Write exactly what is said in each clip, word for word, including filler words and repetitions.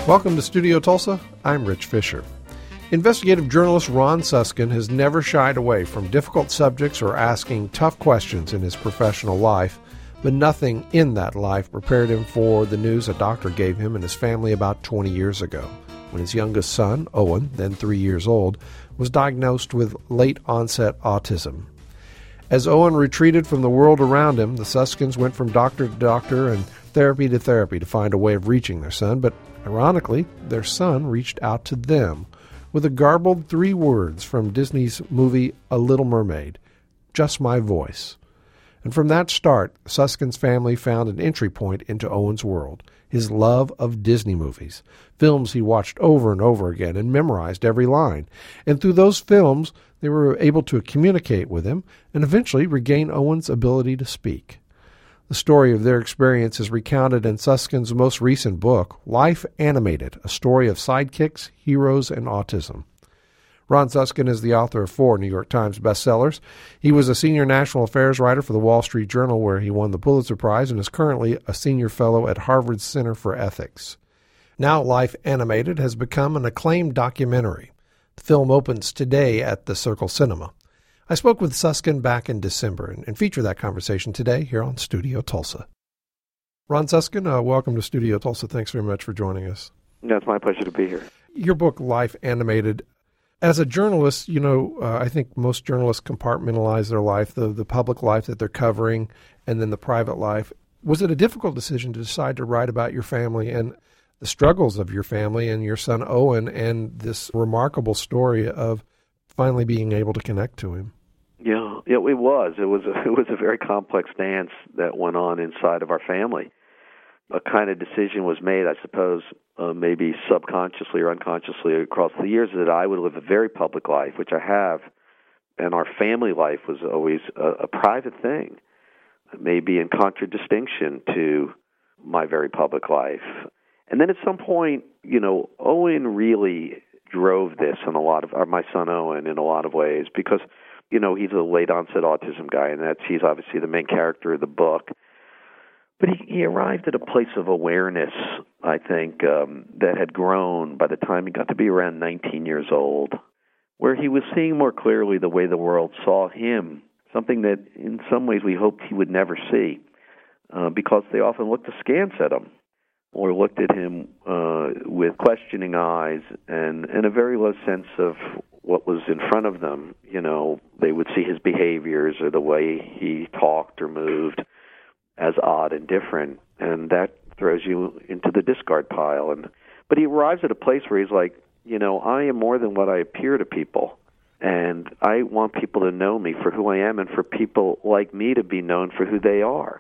Welcome to Studio Tulsa. I'm Rich Fisher. Investigative journalist Ron Suskind has never shied away from difficult subjects or asking tough questions in his professional life, but nothing in that life prepared him for the news a doctor gave him and his family about twenty years ago, when his youngest son, Owen, then three years old, was diagnosed with late-onset autism. As Owen retreated from the world around him, the Suskinds went from doctor to doctor and therapy to therapy to find a way of reaching their son, but ironically, their son reached out to them with a garbled three words from Disney's movie A Little Mermaid, "Just my voice." And from that start, Suskind's family found an entry point into Owen's world, his love of Disney movies, films he watched over and over again and memorized every line. And through those films, they were able to communicate with him and eventually regain Owen's ability to speak. The story of their experience is recounted in Suskind's most recent book, Life Animated, a story of sidekicks, heroes, and autism. Ron Suskind is the author of four New York Times bestsellers. He was a senior national affairs writer for the Wall Street Journal, where he won the Pulitzer Prize, and is currently a senior fellow at Harvard's Center for Ethics. Now Life Animated has become an acclaimed documentary. The film opens today at the Circle Cinema. I spoke with Suskind back in December and, and feature that conversation today here on Studio Tulsa. Ron Suskind, uh, welcome to Studio Tulsa. Thanks very much for joining us. No, it's my pleasure to be here. Your book, Life Animated. As a journalist, you know, uh, I think most journalists compartmentalize their life, the, the public life that they're covering, and then the private life. Was it a difficult decision to decide to write about your family and the struggles of your family and your son Owen and this remarkable story of finally being able to connect to him? Yeah, yeah, it was. It was a, it was a very complex dance that went on inside of our family. A kind of decision was made, I suppose, uh, maybe subconsciously or unconsciously across the years, that I would live a very public life, which I have, and our family life was always a, a private thing, maybe in contradistinction to my very public life. And then at some point, you know, Owen really drove this in a lot of, or my son Owen in a lot of ways, because, you know, he's a late onset autism guy, and that's he's obviously the main character of the book. But he, he arrived at a place of awareness, I think, um, that had grown by the time he got to be around nineteen years old, where he was seeing more clearly the way the world saw him, something that in some ways we hoped he would never see, uh, because they often looked askance at him or looked at him uh, with questioning eyes and, and a very low sense of what was in front of them. You know, they would see his behaviors or the way he talked or moved as odd and different, and that throws you into the discard pile. And but he arrives at a place where he's like, you know, I am more than what I appear to people, and I want people to know me for who I am and for people like me to be known for who they are.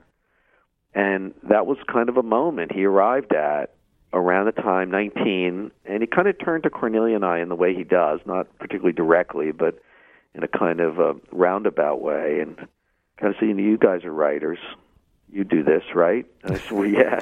And that was kind of a moment he arrived at around the time, nineteen, and he kind of turned to Cornelia and I in the way he does, not particularly directly, but in a kind of a roundabout way, and kind of saying, you guys are writers. You do this, right? And I said, well, yes.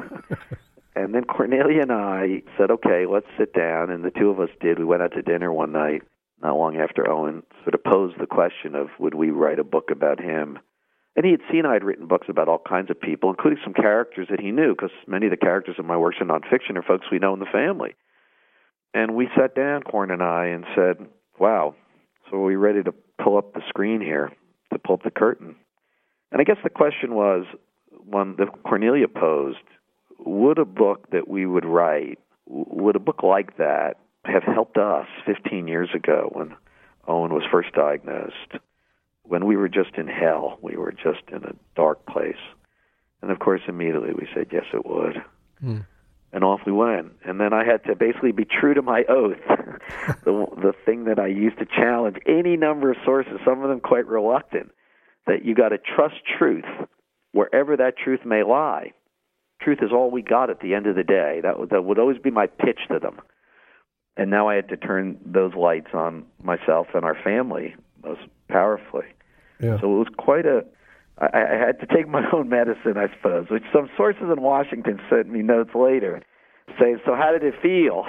And then Cornelia and I said, okay, let's sit down, and the two of us did. We went out to dinner one night, not long after Owen sort of posed the question of, would we write a book about him? And he had seen I had written books about all kinds of people, including some characters that he knew, because many of the characters in my works are nonfiction or folks we know in the family. And we sat down, Corn and I, and said, wow, so are we ready to pull up the screen here, to pull up the curtain? And I guess the question was, one that Cornelia posed, would a book that we would write, would a book like that have helped us fifteen years ago when Owen was first diagnosed, when we were just in hell, we were just in a dark place? And of course, immediately we said, yes, it would. Mm. And off we went. And then I had to basically be true to my oath, the, the thing that I used to challenge any number of sources, some of them quite reluctant, that you got to trust truth wherever that truth may lie. Truth is all we got at the end of the day. That, that would always be my pitch to them. And now I had to turn those lights on myself and our family most powerfully. Yeah. So it was quite a... I, I had to take my own medicine, I suppose, which some sources in Washington sent me notes later saying, so how did it feel?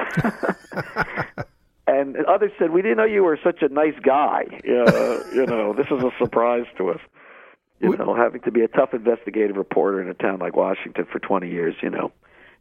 And others said, we didn't know you were such a nice guy. Uh, you know, this is a surprise to us. You know, having to be a tough investigative reporter in a town like Washington for twenty years, you know,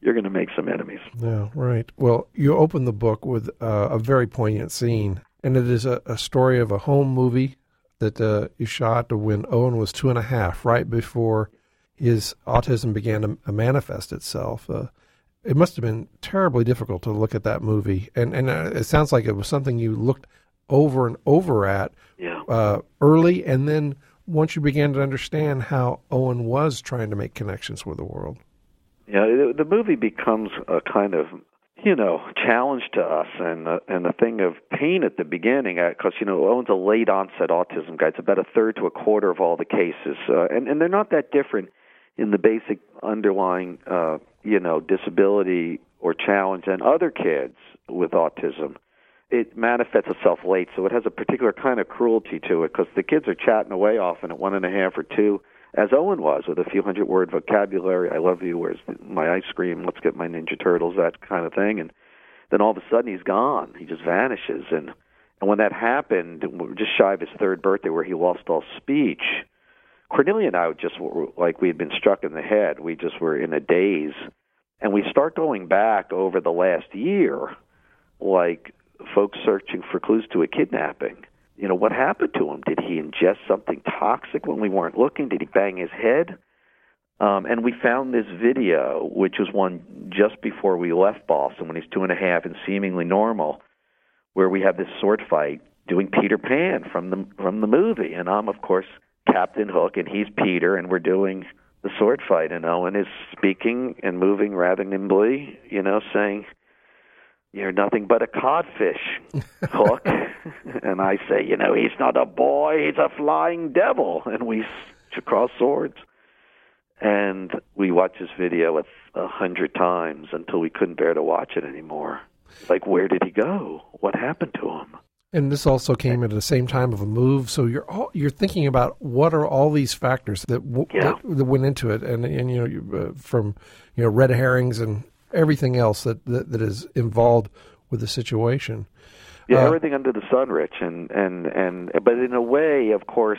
you're going to make some enemies. Yeah, right. Well, you open the book with uh, a very poignant scene, and it is a, a story of a home movie that uh, you shot when Owen was two and a half, right before his autism began to manifest itself. Uh, it must have been terribly difficult to look at that movie, and and uh, it sounds like it was something you looked over and over at yeah. uh, early, and then once you began to understand how Owen was trying to make connections with the world. Yeah, the, the movie becomes a kind of, you know, challenge to us, and uh, and a thing of pain at the beginning, because, uh, you know, Owen's a late onset autism guy. It's about a third to a quarter of all the cases, uh, and and they're not that different in the basic underlying, uh, you know, disability or challenge than other kids with autism. It manifests itself late, so it has a particular kind of cruelty to it, because the kids are chatting away often at one and a half or two, as Owen was, with a few hundred word vocabulary. I love you, where's my ice cream, let's get my Ninja Turtles, that kind of thing. And then all of a sudden he's gone. He just vanishes. And, and when that happened, just shy of his third birthday, where he lost all speech, Cornelia and I were just were, like we had been struck in the head. We just were in a daze. And we start going back over the last year, like folks searching for clues to a kidnapping. You know, what happened to him? Did he ingest something toxic when we weren't looking? Did he bang his head? Um, and we found this video, which was one just before we left Boston, when he's two and a half and seemingly normal, where we have this sword fight doing Peter Pan from the from the movie. And I'm, of course, Captain Hook, and he's Peter, and we're doing the sword fight. And Owen is speaking and moving rather nimbly, you know, saying, "You're nothing but a codfish, Hook." And I say, you know, he's not a boy, he's a flying devil. And we cross swords. And we watched this video a, a hundred times until we couldn't bear to watch it anymore. Like, where did he go? What happened to him? And this also came at the same time of a move, so you're all, you're thinking about what are all these factors that, w- yeah. that that went into it, and and you know you, uh, from you know red herrings and everything else that, that, that is involved with the situation. Yeah, uh, everything under the sun, Rich, and, and and but in a way, of course,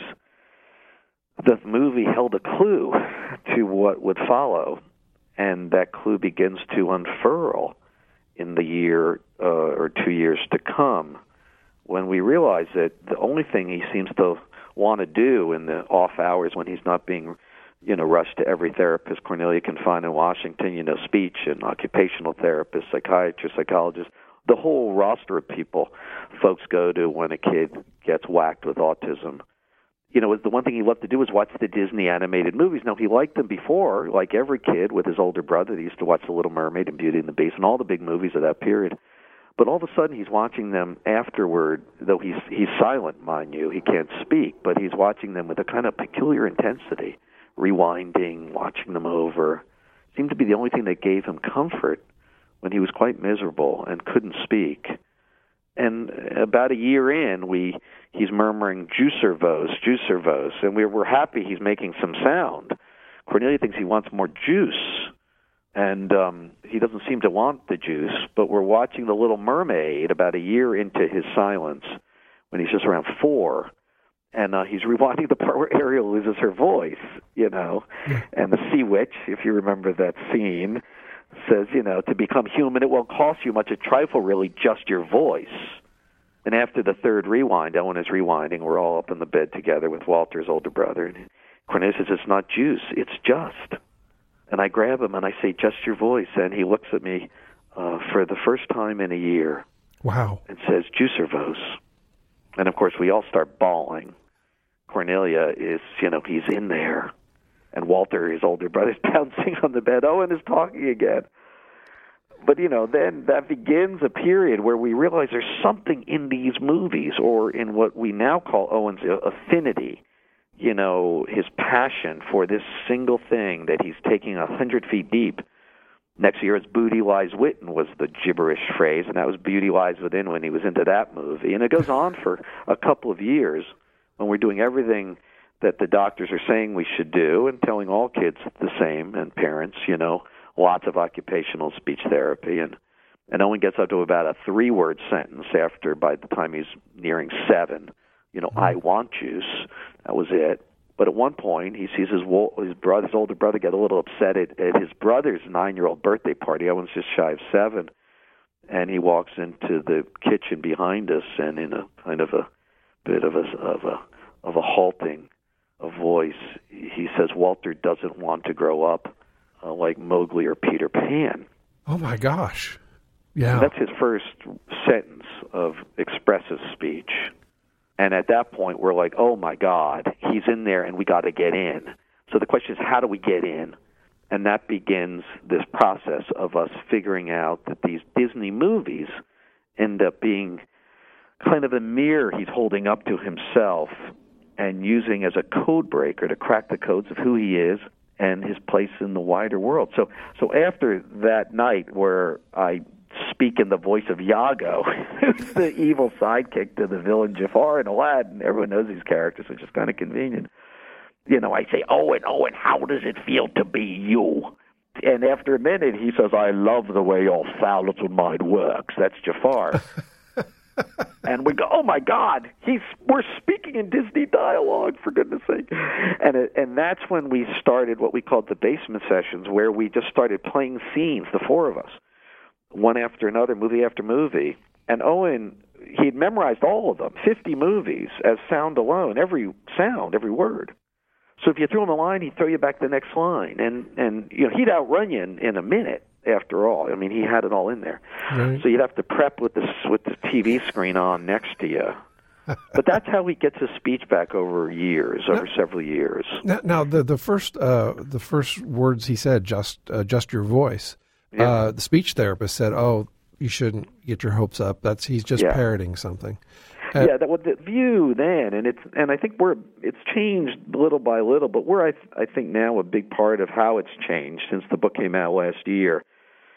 the movie held a clue to what would follow, and that clue begins to unfurl in the year uh, or two years to come, when we realize that the only thing he seems to want to do in the off hours when he's not being, you know, rushed to every therapist Cornelia can find in Washington, you know, speech and occupational therapists, psychiatrists, psychologists, the whole roster of people folks go to when a kid gets whacked with autism. You know, the one thing he loved to do was watch the Disney animated movies. Now, he liked them before, like every kid with his older brother. They used to watch The Little Mermaid and Beauty and the Beast and all the big movies of that period. But all of a sudden, he's watching them afterward, though he's he's silent, mind you. He can't speak, but he's watching them with a kind of peculiar intensity, rewinding, watching them over. Seemed to be the only thing that gave him comfort when he was quite miserable and couldn't speak. And about a year in, we he's murmuring, "Juicer vos, juicer vos," and we're, we're happy he's making some sound. Cornelia thinks he wants more juice, and um, he doesn't seem to want the juice, but we're watching The Little Mermaid about a year into his silence, when he's just around four, and uh, he's rewinding the part where Ariel loses her voice, you know, and the sea witch, if you remember that scene, says, you know, to become human, it won't cost you much, a trifle really, just your voice. And after the third rewind, Owen is rewinding, we're all up in the bed together with Walter's older brother, and Cornelia says, "It's not juice, it's just." And I grab him and I say, "Just your voice," and he looks at me uh, for the first time in a year. Wow. And says, "Juicer vos." And of course, we all start bawling. Cornelia is, you know, he's in there. And Walter, his older brother, is bouncing on the bed. Owen is talking again. But, you know, then that begins a period where we realize there's something in these movies, or in what we now call Owen's affinity, you know, his passion for this single thing that he's taking a hundred feet deep. Next year, it's "Booty Lies Within" was the gibberish phrase, and that was "Beauty Lies Within" when he was into that movie. And it goes on for a couple of years when we're doing everything that the doctors are saying we should do, and telling all kids the same, and parents, you know, lots of occupational speech therapy. And, and Owen gets up to about a three-word sentence after, by the time he's nearing seven, you know, "I want juice." That was it. But at one point, he sees his his brother, his older brother, get a little upset at, at his brother's nine-year-old birthday party. Owen's just shy of seven, and he walks into the kitchen behind us, and in a kind of a bit of a of a of a halting a voice, he says, "Walter doesn't want to grow up uh, like Mowgli or Peter Pan." Oh my gosh! Yeah, and that's his first sentence of expressive speech. And at that point, we're like, oh, my God, he's in there, and we got to get in. So the question is, how do we get in? And that begins this process of us figuring out that these Disney movies end up being kind of a mirror he's holding up to himself and using as a code breaker to crack the codes of who he is and his place in the wider world. So, so after that night where I speak in the voice of Iago, who's the evil sidekick to the villain Jafar in Aladdin. Everyone knows these characters, which is kind of convenient. You know, I say, Owen, Owen, how does it feel to be you? And after a minute, he says, I love the way your foul little mind works. That's Jafar. And we go, oh, my God, he's we're speaking in Disney dialogue, for goodness sake. And it, and that's when we started what we called the basement sessions, where we just started playing scenes, the four of us, one after another, movie after movie. And Owen, he'd memorized all of them, fifty movies, as sound alone, every sound, every word. So if you threw him a line, he'd throw you back the next line. And, and you know, he'd outrun you in, in a minute, after all. I mean, he had it all in there. Right. So you'd have to prep with the, with the T V screen on next to you. But that's how he gets his speech back over years, over now, several years. Now, now the, the, first, uh, the first words he said, just, uh, just your voice. Yeah. Uh, the speech therapist said, "Oh, you shouldn't get your hopes up. That's he's just yeah. parroting something." Uh, yeah, that was the view then, and it's and I think we're it's changed little by little. But we're I th- I think now a big part of how it's changed since the book came out last year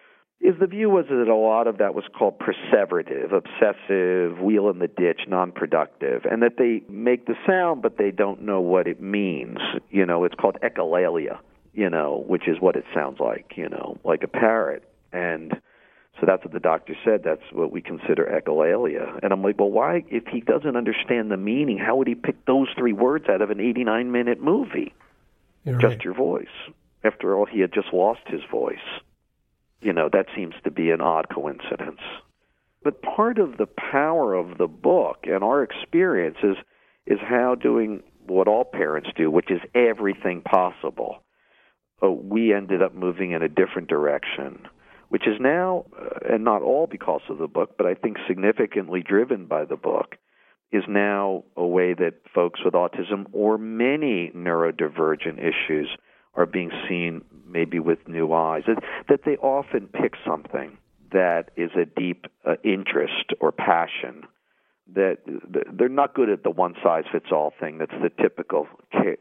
is the view was that a lot of that was called perseverative, obsessive, wheel in the ditch, non-productive, and that they make the sound but they don't know what it means. You know, it's called echolalia. You know, which is what it sounds like, you know, like a parrot. And so that's what the doctor said. That's what we consider echolalia. And I'm like, well, why, if he doesn't understand the meaning, how would he pick those three words out of an eighty-nine minute movie? You're just right. Your voice. After all, he had just lost his voice. You know, that seems to be an odd coincidence. But part of the power of the book and our experience is, is how doing what all parents do, which is everything possible. Uh, we ended up moving in a different direction, which is now, uh, and not all because of the book, but I think significantly driven by the book, is now a way that folks with autism or many neurodivergent issues are being seen maybe with new eyes, that, that they often pick something that is a deep uh, interest or passion, that they're not good at the one-size-fits-all thing that's the typical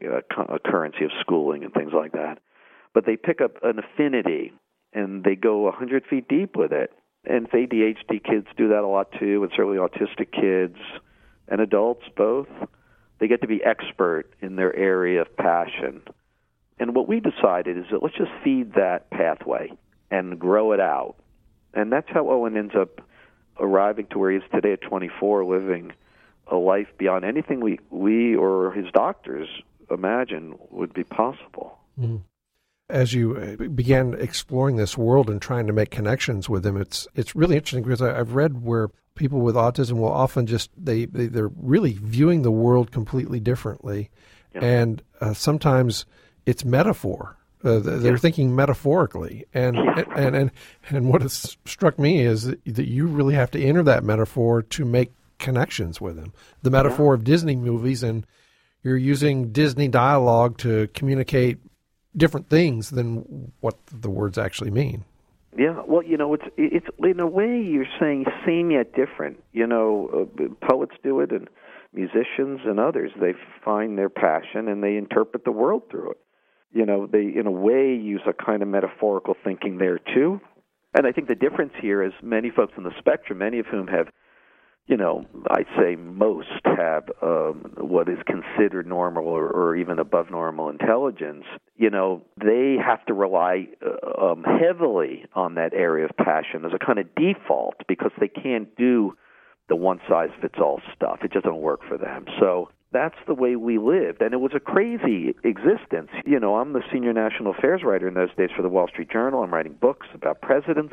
uh, currency of schooling and things like that. But they pick up an affinity, and they go one hundred feet deep with it. And A D H D kids do that a lot, too, and certainly autistic kids and adults both. They get to be expert in their area of passion. And what we decided is that let's just feed that pathway and grow it out. And that's how Owen ends up arriving to where he is today at twenty-four, living a life beyond anything we, we or his doctors imagine would be possible. Mm. As you began exploring this world and trying to make connections with him, it's it's really interesting because I, I've read where people with autism will often just, they, they, they're really viewing the world completely differently. Yeah. And uh, sometimes it's metaphor. Uh, they're yeah. thinking metaphorically. And, yeah. and, and, and what has struck me is that you really have to enter that metaphor to make connections with him. The metaphor yeah. of Disney movies, and you're using Disney dialogue to communicate different things than what the words actually mean. Yeah, well, you know, it's it's in a way you're saying same yet different. You know, uh, poets do it, and musicians and others. They find their passion and they interpret the world through it. You know, they in a way use a kind of metaphorical thinking there too. And I think the difference here is many folks on the spectrum, many of whom have, you know, I'd say most have um, what is considered normal or, or even above normal intelligence. You know, they have to rely uh, um, heavily on that area of passion as a kind of default because they can't do the one-size-fits-all stuff. It just doesn't work for them. So that's the way we lived. And it was a crazy existence. You know, I'm the senior national affairs writer in those days for the Wall Street Journal. I'm writing books about presidents.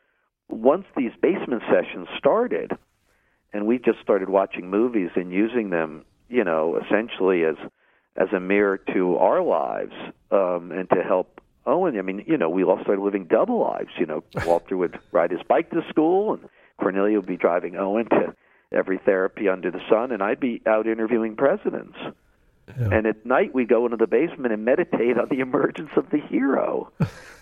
Once these basement sessions started, and we just started watching movies and using them, you know, essentially as as a mirror to our lives um, and to help Owen. I mean, you know, we all started living double lives. You know, Walter would ride his bike to school, and Cornelia would be driving Owen to every therapy under the sun, and I'd be out interviewing presidents. Yeah. And at night, we'd go into the basement and meditate on the emergence of the hero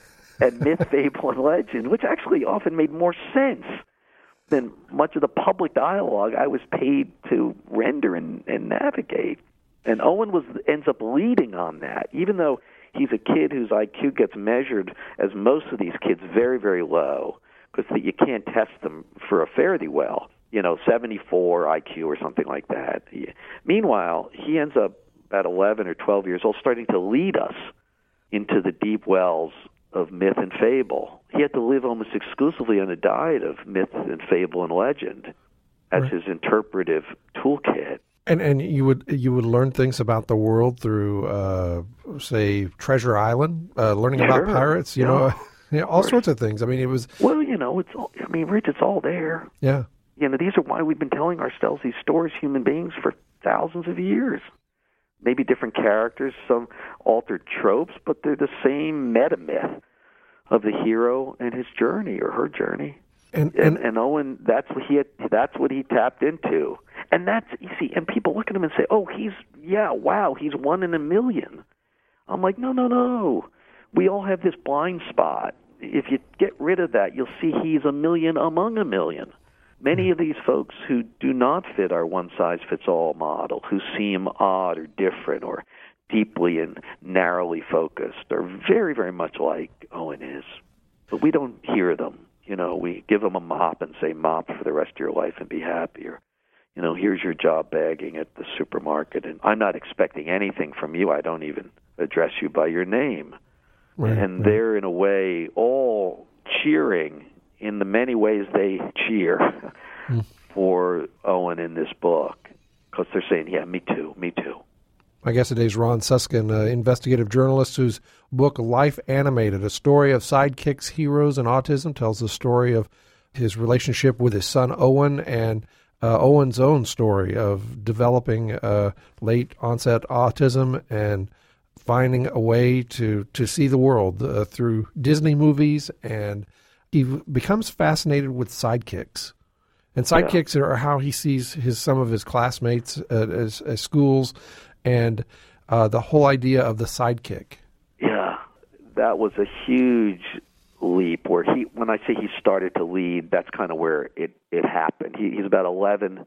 and myth, fable, and legend, which actually often made more sense than much of the public dialogue I was paid to render and, and navigate. And Owen was ends up leading on that, even though he's a kid whose I Q gets measured, as most of these kids, very, very low, because you can't test them for a fare thee well. You know, seventy-four I Q or something like that. He, meanwhile, he ends up at eleven or twelve years old starting to lead us into the deep wells of myth and fable. He had to live almost exclusively on a diet of myth and fable and legend as right. his interpretive toolkit. And and you would you would learn things about the world through, uh, say, Treasure Island, uh, learning sure. about pirates, you yeah. know, you know, all right. sorts of things. I mean, it was... Well, you know, it's all, I mean, Rich, it's all there. Yeah. You know, these are why we've been telling ourselves these stories, human beings, for thousands of years. Maybe different characters, some altered tropes, but they're the same meta-myth of the hero and his journey or her journey. And, and, and, and Owen, that's what he had, that's what he tapped into. And that's, you see, and people look at him and say, oh, he's, yeah, wow, he's one in a million. I'm like, no, no, no. We all have this blind spot. If you get rid of that, you'll see he's a million among a million. Many of these folks who do not fit our one-size-fits-all model, who seem odd or different or deeply and narrowly focused, are very, very much like Owen is. But we don't hear them. You know, we give them a mop and say, mop for the rest of your life and be happy. Or, you know, here's your job bagging at the supermarket, and I'm not expecting anything from you. I don't even address you by your name. Right, and right. they're, in a way, all cheering in the many ways they cheer mm. for Owen in this book, because they're saying, yeah, me too, me too. My guest today is Ron Suskind, uh, investigative journalist whose book, Life Animated, a story of sidekicks, heroes, and autism, tells the story of his relationship with his son Owen and uh, Owen's own story of developing uh, late-onset autism and finding a way to, to see the world uh, through Disney movies, and he becomes fascinated with sidekicks. And sidekicks yeah. are how he sees his some of his classmates at, as, as schools, and uh, the whole idea of the sidekick. Yeah, that was a huge leap. Where he, when I say he started to lead, that's kind of where it, it happened. He, he's about eleven,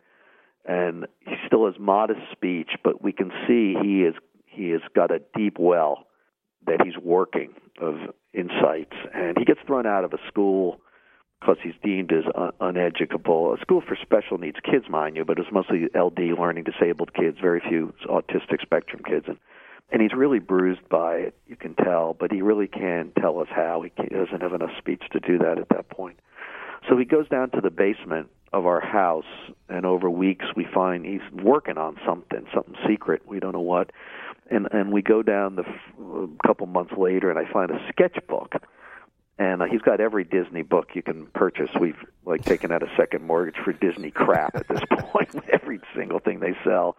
and he still has modest speech, but we can see he is he has got a deep well that he's working of insights, and he gets thrown out of a school because he's deemed as un- uneducable. A school for special needs kids, mind you, but it was mostly L D, learning disabled kids, very few autistic spectrum kids. And, and he's really bruised by it, you can tell, but he really can't tell us how. He, can't, he doesn't have enough speech to do that at that point. So he goes down to the basement of our house, and over weeks we find he's working on something, something secret, we don't know what. And, and we go down the f- a couple months later, and I find a sketchbook. And uh, he's got every Disney book you can purchase. We've like taken out a second mortgage for Disney crap at this point, every single thing they sell.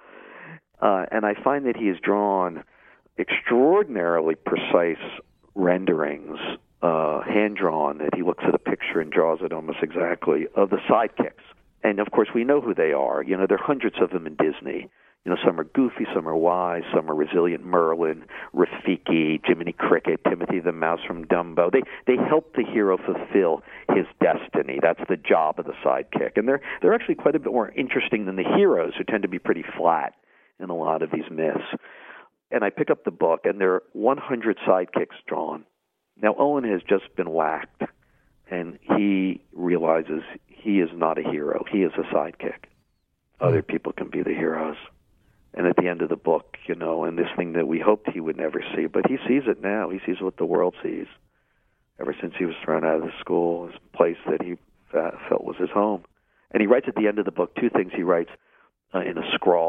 Uh, and I find that he has drawn extraordinarily precise renderings, uh, hand-drawn, that he looks at a picture and draws it almost exactly, of the sidekicks. And, of course, we know who they are. You know, there are hundreds of them in Disney. You know, some are goofy, some are wise, some are resilient. Merlin, Rafiki, Jiminy Cricket, Timothy the Mouse from Dumbo. They they help the hero fulfill his destiny. That's the job of the sidekick. And they're they're actually quite a bit more interesting than the heroes, who tend to be pretty flat in a lot of these myths. And I pick up the book, and there are one hundred sidekicks drawn. Now, Owen has just been whacked, and he realizes he is not a hero. He is a sidekick. Other people can be the heroes. And at the end of the book, you know, and this thing that we hoped he would never see, but he sees it now. He sees what the world sees. Ever since he was thrown out of the school, his place that he felt was his home. And he writes at the end of the book two things. He writes uh, in a scrawl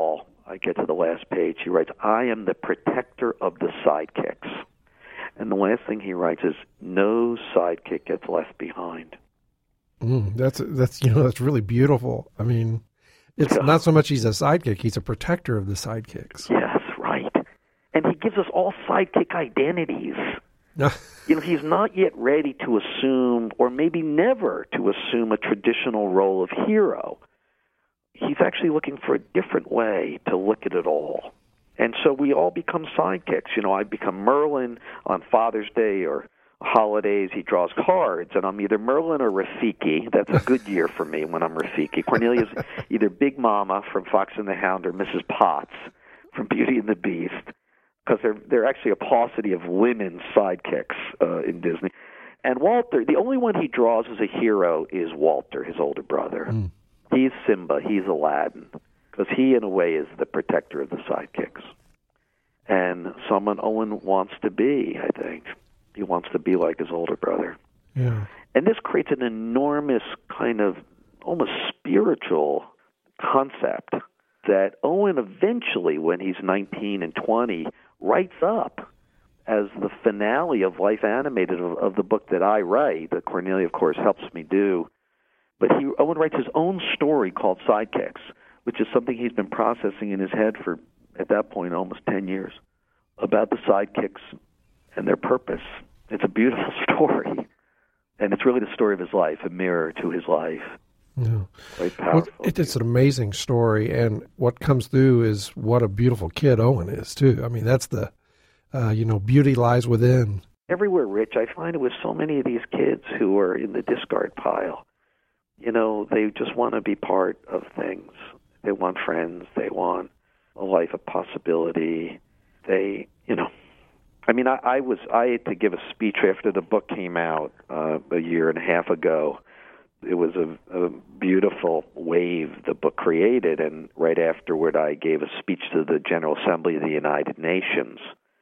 I get to the last page, he writes, I am the protector of the sidekicks. And the last thing he writes is, no sidekick gets left behind. Mm, that's, that's, you know, that's really beautiful. I mean, it's Yeah. not so much he's a sidekick, he's a protector of the sidekicks. Yes, right. And he gives us all sidekick identities. You know, he's not yet ready to assume, or maybe never to assume, a traditional role of hero. He's actually looking for a different way to look at it all. And so we all become sidekicks. You know, I become Merlin on Father's Day or holidays. He draws cards, and I'm either Merlin or Rafiki. That's a good year for me when I'm Rafiki. Cornelia's either Big Mama from Fox and the Hound or Missus Potts from Beauty and the Beast, because they're, they're actually a paucity of women sidekicks uh, in Disney. And Walter, the only one he draws as a hero is Walter, his older brother. Mm. He's Simba, he's Aladdin, because he, in a way, is the protector of the sidekicks. And someone Owen wants to be, I think. He wants to be like his older brother. Yeah. And this creates an enormous kind of almost spiritual concept that Owen eventually, when he's nineteen and twenty, writes up as the finale of Life Animated of, of the book that I write, that Cornelia, of course, helps me do. But he, Owen writes his own story called Sidekicks, which is something he's been processing in his head for, at that point, almost ten years, about the sidekicks and their purpose. It's a beautiful story, and it's really the story of his life, a mirror to his life. Yeah. Quite powerful. Well, it, it's an amazing story, and what comes through is what a beautiful kid Owen is, too. I mean, that's the, uh, you know, beauty lies within. Everywhere, Rich, I find it with so many of these kids who are in the discard pile. You know, they just want to be part of things. They want friends. They want a life of possibility. They, you know, I mean, I, I was I had to give a speech after the book came out uh, a year and a half ago. It was a, a beautiful wave the book created, and right afterward I gave a speech to the General Assembly of the United Nations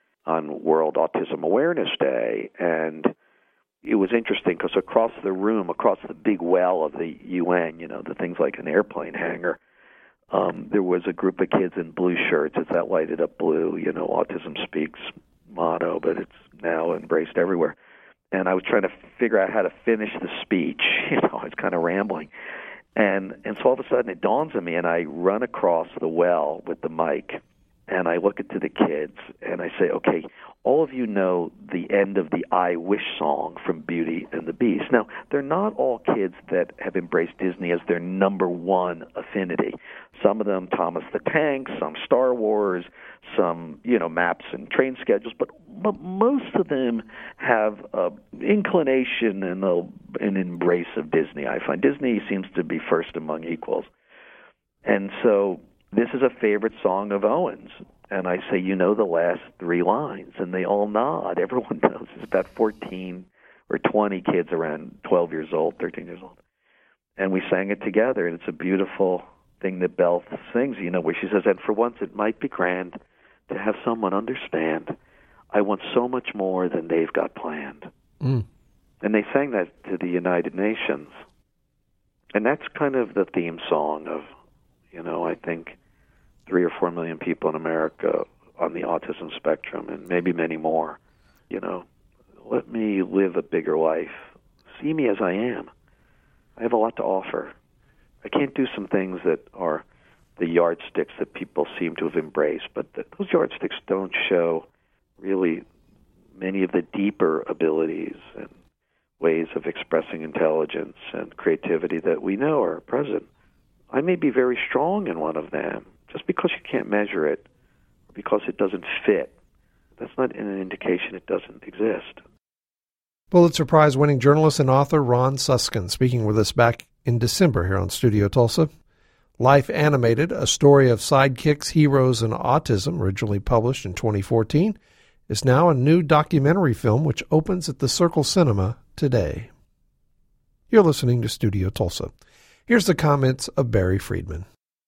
on World Autism Awareness Day, and it was interesting because across the room, across the big well of the U N, you know, the things like an airplane hangar, um, there was a group of kids in blue shirts. It's that lighted up blue, you know, Autism Speaks motto, but it's now embraced everywhere. And I was trying to figure out how to finish the speech. You know, I was kind of rambling. And and so all of a sudden it dawns on me, and I run across the well with the mic, and I look into the kids, and I say, okay, all of you know the end of the I Wish song from Beauty and the Beast. Now, they're not all kids that have embraced Disney as their number one affinity. Some of them, Thomas the Tank, some Star Wars, some, you know, maps and train schedules, but, but most of them have an inclination and a, an embrace of Disney. I find Disney seems to be first among equals. And so this is a favorite song of Owen's. And I say, you know the last three lines, and they all nod. Everyone knows. It's about fourteen or twenty kids around twelve years old, thirteen years old. And we sang it together, and it's a beautiful thing that Belle sings, you know, where she says, and for once it might be grand to have someone understand I want so much more than they've got planned. Mm. And they sang that to the United Nations. And that's kind of the theme song of, you know, I think three or four million people in America on the autism spectrum, and maybe many more. You know, let me live a bigger life. See me as I am. I have a lot to offer. I can't do some things that are the yardsticks that people seem to have embraced, but the, those yardsticks don't show really many of the deeper abilities and ways of expressing intelligence and creativity that we know are present. I may be very strong in one of them. Just because you can't measure it, because it doesn't fit, that's not an indication it doesn't exist. Pulitzer Prize-winning journalist and author Ron Suskind speaking with us back in December here on Studio Tulsa. Life Animated, a story of sidekicks, heroes, and autism, originally published in twenty fourteen, is now a new documentary film which opens at the Circle Cinema today. You're listening to Studio Tulsa. Here's the comments of Barry Friedman.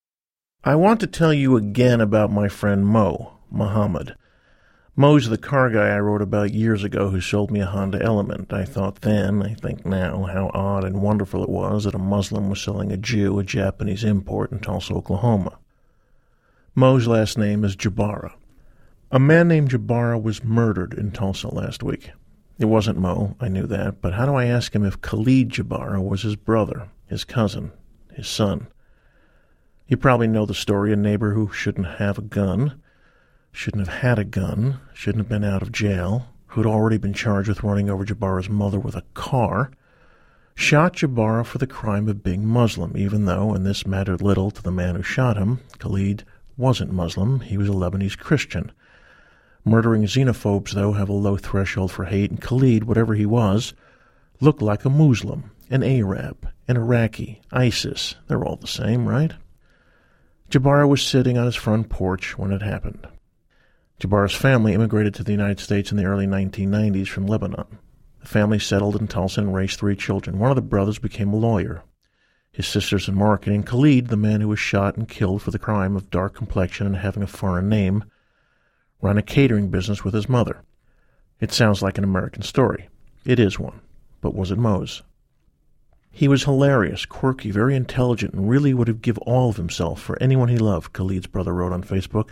I want to tell you again about my friend Mo, Muhammad. Mo's the car guy I wrote about years ago who sold me a Honda Element. I thought then, I think now, how odd and wonderful it was that a Muslim was selling a Jew a Japanese import in Tulsa, Oklahoma. Mo's last name is Jabara. A man named Jabara was murdered in Tulsa last week. It wasn't Mo, I knew that, but how do I ask him if Khalid Jabara was his brother, his cousin, his son? You probably know the story, a neighbor who shouldn't have a gun, shouldn't have had a gun, shouldn't have been out of jail, who'd already been charged with running over Jabara's mother with a car, shot Jabara for the crime of being Muslim, even though, and this mattered little to the man who shot him, Khalid wasn't Muslim, he was a Lebanese Christian. Murdering xenophobes, though, have a low threshold for hate, and Khalid, whatever he was, looked like a Muslim, an Arab, an Iraqi, ISIS. They're all the same, right? Jabara was sitting on his front porch when it happened. Jabara's family immigrated to the United States in the early nineteen nineties from Lebanon. The family settled in Tulsa and raised three children. One of the brothers became a lawyer. His sister's in marketing. Khalid, the man who was shot and killed for the crime of dark complexion and having a foreign name, ran a catering business with his mother. It sounds like an American story. It is one. But was it Mo's? He was hilarious, quirky, very intelligent, and really would have given all of himself for anyone he loved, Khalid's brother wrote on Facebook.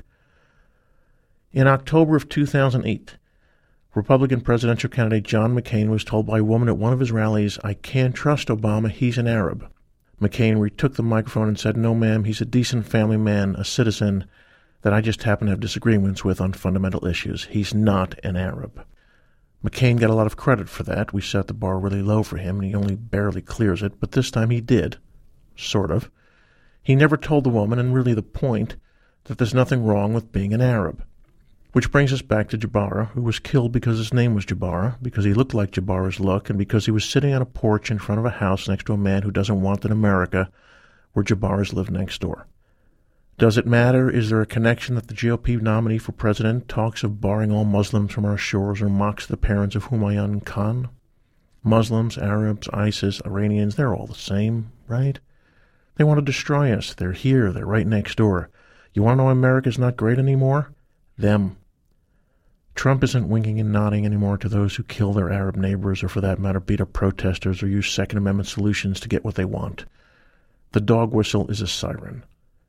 In October of two thousand eight, Republican presidential candidate John McCain was told by a woman at one of his rallies, "I can't trust Obama, he's an Arab." McCain retook the microphone and said, "No, ma'am, he's a decent family man, a citizen that I just happen to have disagreements with on fundamental issues. He's not an Arab." McCain got a lot of credit for that. We set the bar really low for him, and he only barely clears it, but this time he did. Sort of. He never told the woman, and really the point, that there's nothing wrong with being an Arab. Which brings us back to Jabara, who was killed because his name was Jabara, because he looked like Jabara's look, and because he was sitting on a porch in front of a house next to a man who doesn't want an America where Jabaras live next door. Does it matter? Is there a connection that the G O P nominee for president talks of barring all Muslims from our shores or mocks the parents of Humayun Khan? Muslims, Arabs, ISIS, Iranians, they're all the same, right? They want to destroy us. They're here. They're right next door. You want to know why America's not great anymore? Them. Trump isn't winking and nodding anymore to those who kill their Arab neighbors or, for that matter, beat up protesters or use Second Amendment solutions to get what they want. The dog whistle is a siren.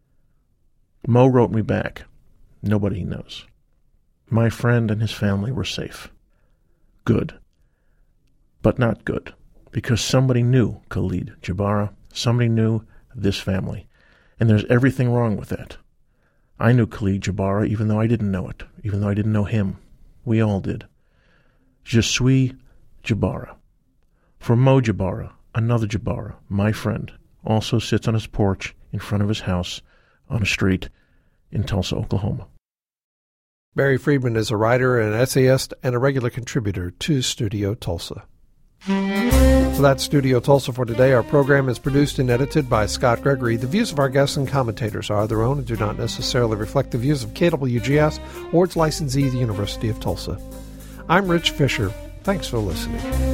Mo wrote me back. Nobody he knows. My friend and his family were safe. Good. But not good. Because somebody knew Khalid Jabara. Somebody knew this family. And there's everything wrong with that. I knew Khalid Jabara even though I didn't know it. Even though I didn't know him. We all did. Je suis Jabara. For Mo Jabara, another Jabara, my friend, also sits on his porch in front of his house on a street in Tulsa, Oklahoma. Barry Friedman is a writer, an essayist, and a regular contributor to Studio Tulsa. So that's Studio Tulsa for today. Our program is produced and edited by Scott Gregory. The views of our guests and commentators are their own and do not necessarily reflect the views of K W G S or its licensee, the University of Tulsa. I'm Rich Fisher. Thanks for listening.